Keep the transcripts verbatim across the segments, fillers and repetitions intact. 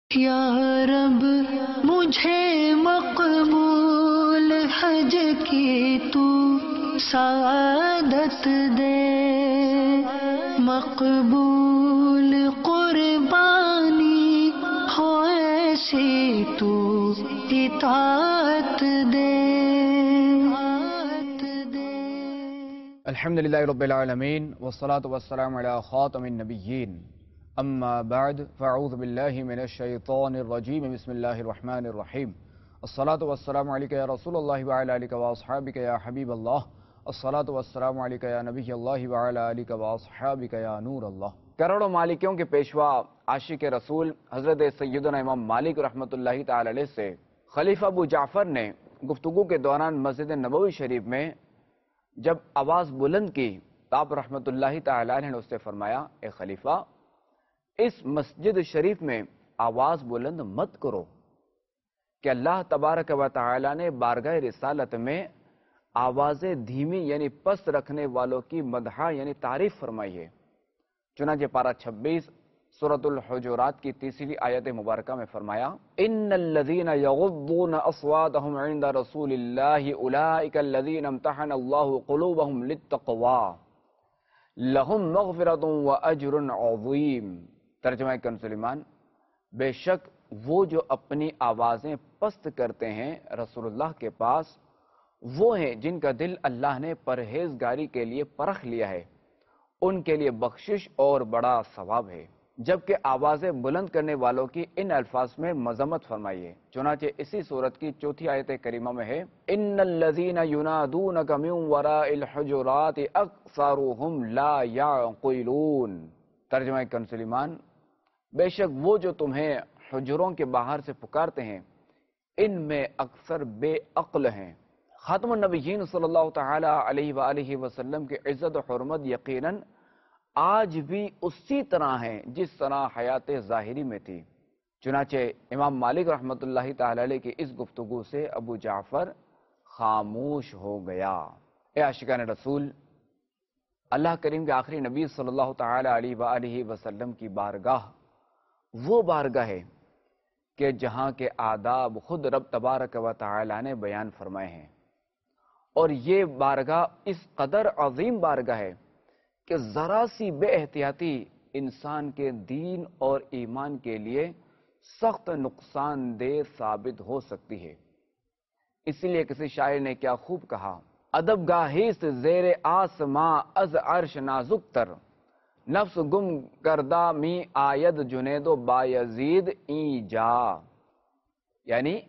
یا رب مجھے مقبول حج کی تو سعادت دے، مقبول قربانی ہو ایسی تو اطاعت دے۔ الحمد للہ رب العالمین والصلاة والسلام علی خاتم النبیین، اما بعد فاعوذ باللہ من الشیطان الرجیم، بسم اللہ الرحمن الرحیم۔ الصلاة والسلام علیکہ یا رسول اللہ وعلی آلہ واصحابہ یا حبیب اللہ، الصلاة والسلام علیکہ یا نبی اللہ وعلی آلہ واصحابہ یا نور اللہ۔ کروڑوں مالکیوں کے پیشوا عاشق رسول حضرت سیدنا امام مالک رحمۃ اللہ تعالی علیہ سے خلیفہ ابو جعفر نے گفتگو کے دوران مسجد نبوی شریف میں جب آواز بلند کی تو آپ رحمۃ اللہ تعالی علیہ نے اس سے فرمایا، اے خلیفہ، اس مسجد شریف میں آواز بلند مت کرو کہ اللہ تبارک و تعالی نے بارگاہ رسالت میں آوازیں دھیمی یعنی پست رکھنے والوں کی مدح یعنی تعریف فرمائی ہے۔ چنانچہ پارہ چھبیس سورۃ الحجرات کی تیسری آیت مبارکہ میں فرمایا، ان الذین یغضون اصواتهم عند رسول اللہ اولئک الذین امتحن اللہ قلوبهم للتقوی لہم مغفرۃ واجر عظیم۔ ترجمہ کنزلیمان، بے شک وہ جو اپنی آوازیں پست کرتے ہیں رسول اللہ کے پاس، وہ ہیں جن کا دل اللہ نے پرہیزگاری کے لیے پرکھ لیا ہے، ان کے لیے بخشش اور بڑا ثواب ہے۔ جبکہ آوازیں بلند کرنے والوں کی ان الفاظ میں مذمت فرمائی ہے۔ چنانچہ اسی سورت کی چوتھی آیت کریمہ میں ہے، ان الذین ینادونک من وراء الحجرات اکثرهم لا یعقلون۔ ترجمہ کنزلیمان، بے شک وہ جو تمہیں حجروں کے باہر سے پکارتے ہیں ان میں اکثر بے عقل ہیں۔ خاتم النبیین صلی اللہ تعالی علیہ وآلہ وسلم کی عزت و حرمت یقیناً آج بھی اسی طرح ہیں جس طرح حیات ظاہری میں تھی۔ چنانچہ امام مالک رحمۃ اللہ تعالی علیہ کی اس گفتگو سے ابو جعفر خاموش ہو گیا۔ اے عاشقان رسول، اللہ کریم کے آخری نبی صلی اللہ تعالی علیہ وآلہ وسلم کی بارگاہ وہ بارگاہ ہے کہ جہاں کے آداب خود رب تبارک و تعالی نے بیان فرمائے ہیں، اور یہ بارگاہ اس قدر عظیم بارگاہ ہے کہ ذرا سی بے احتیاطی انسان کے دین اور ایمان کے لیے سخت نقصان دہ ثابت ہو سکتی ہے۔ اسی لیے کسی شاعر نے کیا خوب کہا، ادب گاہیست زیر آسماں از عرش نازک تر، نفس گم کردہ می آید جنید و بایزید این جا۔ یعنی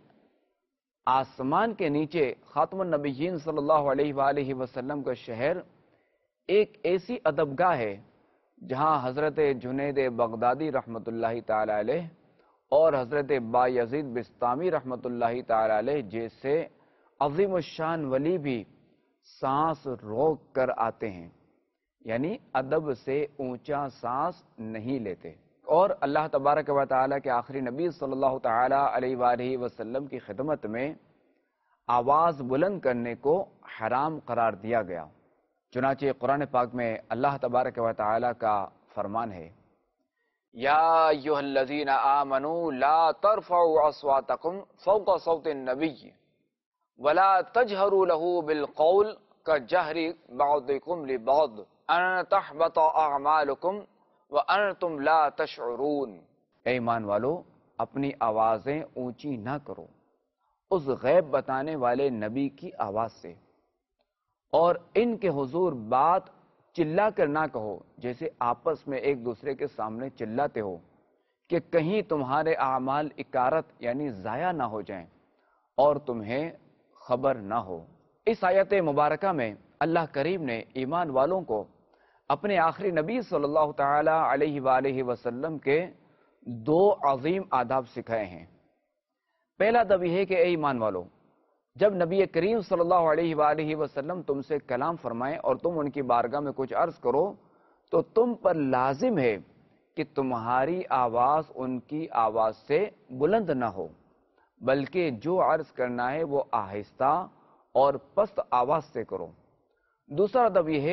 آسمان کے نیچے خاتم النبیین صلی اللہ علیہ وآلہ وسلم کا شہر ایک ایسی ادبگاہ ہے جہاں حضرت جنید بغدادی رحمۃ اللہ تعالی علیہ اور حضرت بایزید بسطامی رحمۃ اللہ تعالی علیہ جیسے عظیم الشان ولی بھی سانس روک کر آتے ہیں، یعنی ادب سے اونچا سانس نہیں لیتے، اور اللہ تبارک و تعالیٰ کے آخری نبی صلی اللہ تعالی علیہ وآلہ وسلم کی خدمت میں آواز بلند کرنے کو حرام قرار دیا گیا۔ چنانچہ قرآن پاک میں اللہ تبارک و تعالیٰ کا فرمان ہے، یا ایھا الذین آمنوا لا ترفعوا اصواتکم فوق صوت النبی ولا تجہروا لہ بالقول کجہر بعضکم لبعض ان تحبط اعمالکم وانتم لا تشعرون۔ اے ایمان والو، اپنی آوازیں اونچی نہ کرو اس غیب بتانے والے نبی کی آواز سے، اور ان کے حضور بات چلا کر نہ کہو جیسے آپس میں ایک دوسرے کے سامنے چلاتے ہو، کہ کہیں تمہارے اعمال اکارت یعنی ضائع نہ ہو جائیں اور تمہیں خبر نہ ہو۔ اس آیت مبارکہ میں اللہ کریم نے ایمان والوں کو اپنے آخری نبی صلی اللہ تعالی علیہ وآلہ وسلم کے دو عظیم آداب سکھائے ہیں۔ پہلا ادب یہ ہے کہ اے ایمان والو، جب نبی کریم صلی اللہ علیہ وآلہ وسلم تم سے کلام فرمائیں اور تم ان کی بارگاہ میں کچھ عرض کرو تو تم پر لازم ہے کہ تمہاری آواز ان کی آواز سے بلند نہ ہو، بلکہ جو عرض کرنا ہے وہ آہستہ اور پست آواز سے کرو۔ دوسرا ادب یہ ہے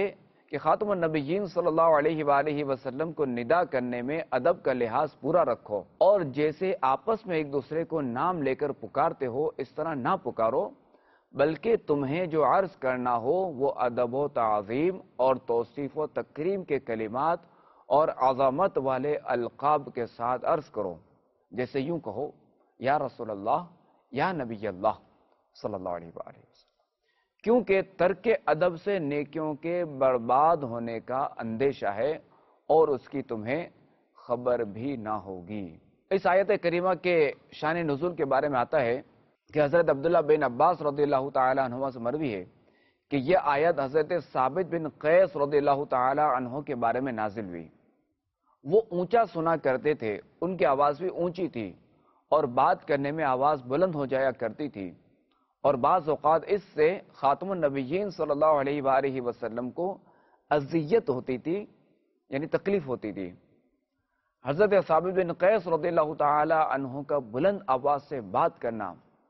کہ خاتم النبیین صلی اللہ علیہ وآلہ وسلم کو ندا کرنے میں ادب کا لحاظ پورا رکھو، اور جیسے آپس میں ایک دوسرے کو نام لے کر پکارتے ہو اس طرح نہ پکارو، بلکہ تمہیں جو عرض کرنا ہو وہ ادب و تعظیم اور توصیف و تکریم کے کلمات اور عظمت والے القاب کے ساتھ عرض کرو، جیسے یوں کہو یا رسول اللہ، یا نبی اللہ صلی اللہ علیہ وآلہ وسلم، کیونکہ ترک ادب سے نیکیوں کے برباد ہونے کا اندیشہ ہے اور اس کی تمہیں خبر بھی نہ ہوگی۔ اس آیت کریمہ کے شان نزول کے بارے میں آتا ہے کہ حضرت عبداللہ بن عباس رضی اللہ تعالی عنہما سے مروی ہے کہ یہ آیت حضرت ثابت بن قیس رضی اللہ تعالی عنہ کے بارے میں نازل ہوئی۔ وہ اونچا سنا کرتے تھے، ان کی آواز بھی اونچی تھی اور بات کرنے میں آواز بلند ہو جایا کرتی تھی، اور بعض اوقات اس سے خاتم النبیین صلی اللہ علیہ وآلہ وسلم کو اذیت ہوتی تھی، یعنی تکلیف ہوتی تھی۔ حضرت ثابت بن قیس رضی اللہ تعالی عنہ کا بلند آواز سے بات کرنا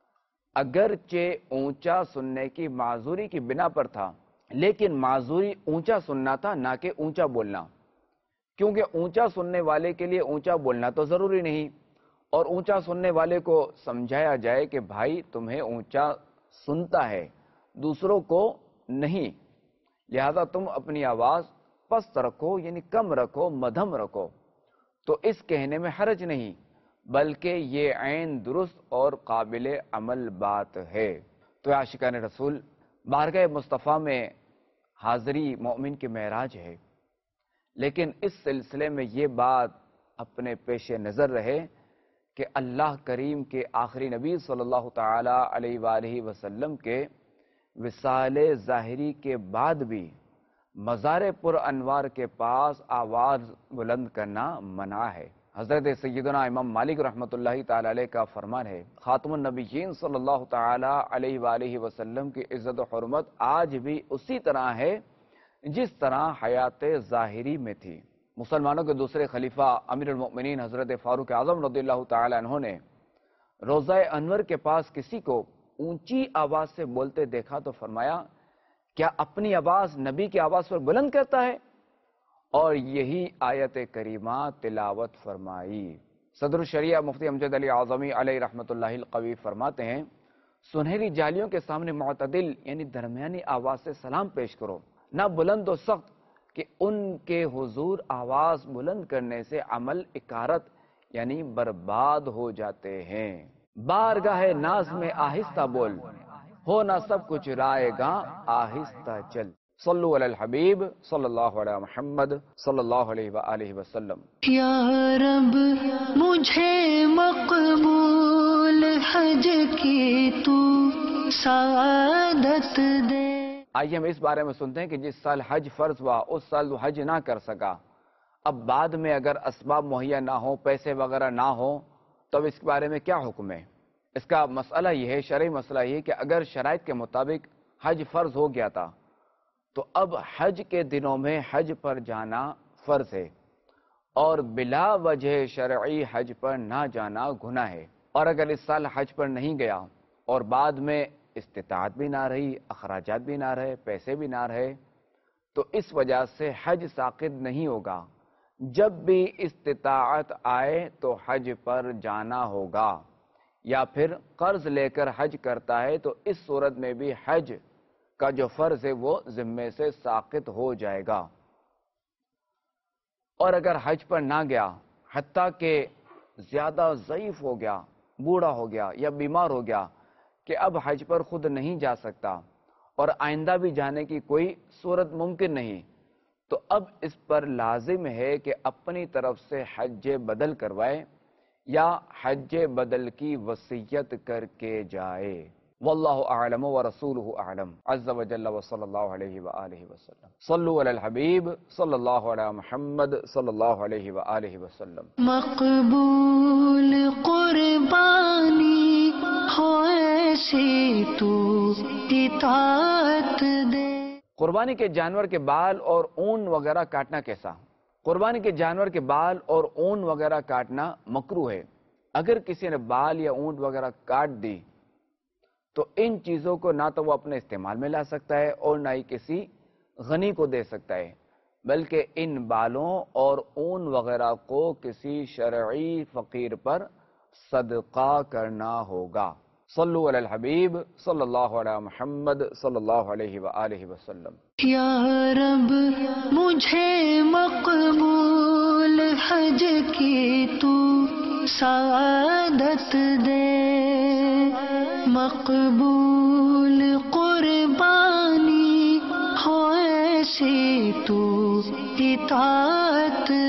اگرچہ اونچا سننے کی معذوری کی بنا پر تھا، لیکن معذوری اونچا سننا تھا، نہ کہ اونچا بولنا، کیونکہ اونچا سننے والے کے لیے اونچا بولنا تو ضروری نہیں، اور اونچا سننے والے کو سمجھایا جائے کہ بھائی تمہیں اونچا سنتا ہے، دوسروں کو نہیں، لہذا تم اپنی آواز پست رکھو، یعنی کم رکھو، مدھم رکھو، تو اس کہنے میں حرج نہیں، بلکہ یہ عین درست اور قابل عمل بات ہے۔ تو عاشقان رسول، بارگاہ مصطفیٰ میں حاضری مومن کی معراج ہے، لیکن اس سلسلے میں یہ بات اپنے پیش نظر رہے کہ اللہ کریم کے آخری نبی صلی اللہ تعالی علیہ وآلہ وسلم کے وصال ظاہری کے بعد بھی مزار پر انوار کے پاس آواز بلند کرنا منع ہے۔ حضرت سیدنا امام مالک رحمۃ اللہ تعالی علیہ کا فرمان ہے، خاتم النبیین صلی اللہ تعالی علیہ وآلہ وسلم کی عزت و حرمت آج بھی اسی طرح ہے جس طرح حیات ظاہری میں تھی۔ مسلمانوں کے دوسرے خلیفہ امیر المؤمنین حضرت فاروق اعظم رضی اللہ تعالی عنہ نے روضہ انور کے پاس کسی کو اونچی آواز سے بولتے دیکھا تو فرمایا، کیا اپنی آواز نبی کی آواز پر بلند کرتا ہے؟ اور یہی آیت کریمہ تلاوت فرمائی۔ صدر الشریعہ مفتی امجد علی اعظمی علیہ رحمۃ اللہ القوی فرماتے ہیں، سنہری جالیوں کے سامنے معتدل یعنی درمیانی آواز سے سلام پیش کرو، نہ بلند و سخت کہ ان کے حضور آواز بلند کرنے سے عمل اکارت یعنی برباد ہو جاتے ہیں۔ بارگاہ ناز میں آہستہ بول، ہو نہ سب کچھ رائے گاں آہستہ چل۔ صلو علی الحبیب صلی اللہ علیہ محمد صلی اللہ علیہ وآلہ وسلم۔ یا رب مجھے مقبول حج کی تو سعادت دے۔ آئیے ہم اس بارے میں سنتے ہیں کہ جس سال حج فرض ہوا اس سال وہ حج نہ کر سکا، اب بعد میں اگر اسباب مہیا نہ ہو، پیسے وغیرہ نہ ہو، تو اب اس کے بارے میں کیا حکم ہے؟ اس کا مسئلہ یہ ہے، شرعی مسئلہ یہ کہ اگر شرائط کے مطابق حج فرض ہو گیا تھا تو اب حج کے دنوں میں حج پر جانا فرض ہے، اور بلا وجہ شرعی حج پر نہ جانا گناہ ہے، اور اگر اس سال حج پر نہیں گیا اور بعد میں استطاعت بھی نہ رہی، اخراجات بھی نہ رہے، پیسے بھی نہ رہے، تو اس وجہ سے حج ساقط نہیں ہوگا۔ جب بھی استطاعت آئے تو حج پر جانا ہوگا، یا پھر قرض لے کر حج کرتا ہے تو اس صورت میں بھی حج کا جو فرض ہے وہ ذمے سے ساقط ہو جائے گا۔ اور اگر حج پر نہ گیا، حتیٰ کہ زیادہ ضعیف ہو گیا، بوڑھا ہو گیا یا بیمار ہو گیا کہ اب حج پر خود نہیں جا سکتا اور آئندہ بھی جانے کی کوئی صورت ممکن نہیں، تو اب اس پر لازم ہے کہ اپنی طرف سے حج بدل کروائے یا حج بدل کی وصیت کر کے جائے۔ واللہ اعلم ورسولہ اعلم عز وجل وصلی اللہ علیہ وآلہ وسلم۔ صلو علی الحبیب صلی اللہ علی محمد صلی اللہ علیہ وآلہ وسلم۔ مقبول قربانی ہو ایسی تو اطاعت دے۔ قربانی کے جانور کے بال اور اون وغیرہ کاٹنا کیسا؟ قربانی کے جانور کے بال اور اون وغیرہ کاٹنا مکروہ ہے۔ اگر کسی نے بال یا اونٹ وغیرہ کاٹ دی تو ان چیزوں کو نہ تو وہ اپنے استعمال میں لا سکتا ہے اور نہ ہی کسی غنی کو دے سکتا ہے، بلکہ ان بالوں اور اون وغیرہ کو کسی شرعی فقیر پر صدقہ کرنا ہوگا۔ صلو علی الحبیب صلی اللہ علیہ محمد صلی اللہ علیہ وآلہ وسلم۔ یا رب مجھے مقبول حج کی تو سعادت دے، مقبول قربانی ہو ایسی تو اطاعت